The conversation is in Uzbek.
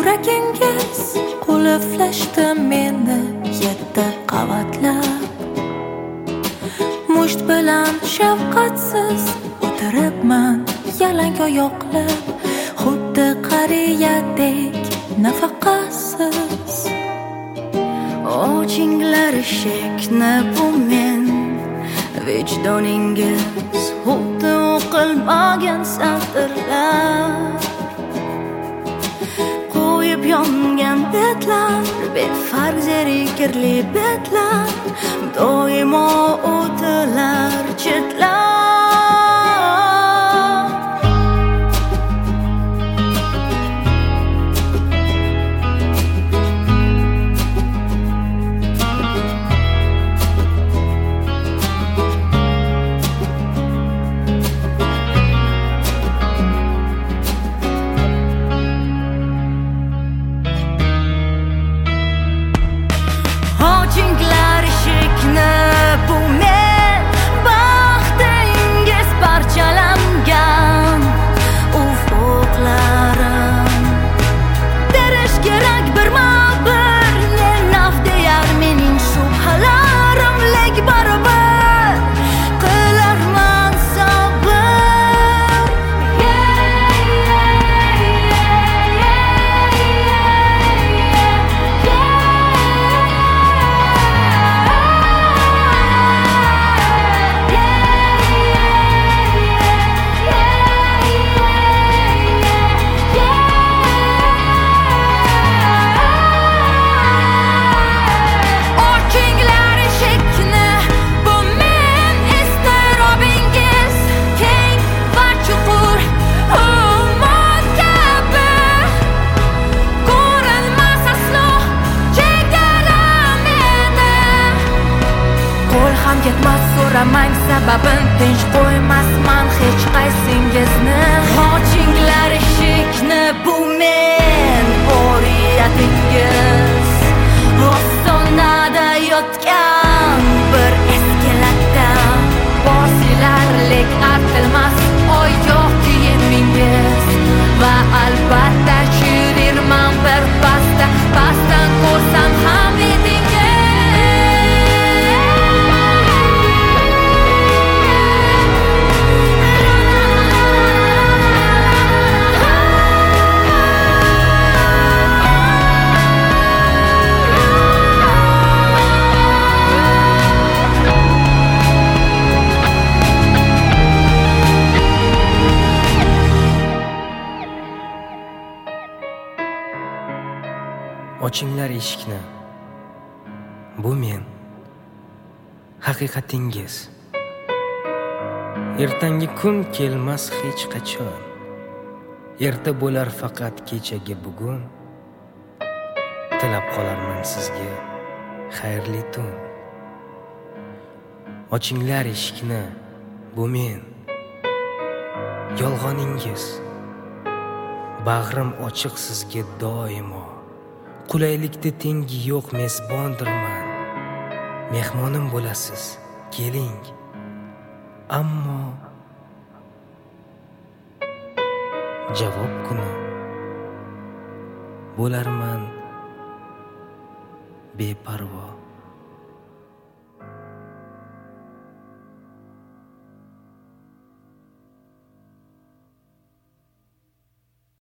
yuragingiz qulflashdi meni 7 qavatlab. Musht bilan shafqatsiz o'tiribman yalang oyoqlab, xuddi qariyadek nafaqasiz. Ochinglar eshikni, bu men, vijdoningiz xuddi o'qilmagan satrlar. Qo'yib yongan betlar, befarq zerikarli betlar, doimo o'tilar chetlar. Ochinglar eshikni, bu men, baxtingiz parchalangan ufqlarim. Terish kerak birma-bir, ne naf deyar mening shubhalarim, lek baribir qilarman sabr. Ketmas so'ramang sababin, tinch qo'ymasman hech qaysingizni. Ochinglar eshikni, bu men, oriyatingiz ostonada yotgan bir eski latta. Bosilarlik artilmas oyoq kiyimingiz va albatta chirirman bir pasta, pastdan ko'rsam ham edingiz. Ochinglar eshikni, bu men, haqiqatingiz. Ertangi kun kelmas hech qachon, erta bo'lar faqat kechagi bugun. Tilab qolarman sizga xayrli tun. Ochinglar eshikni, bu men, yolg'oningiz. Bag'rim ochiq sizga doimo, qulaylikda tengi yo'q mezbondirman. Mehmonim bo'lasiz, keling. Ammo javob kuni bo'larman beparvo.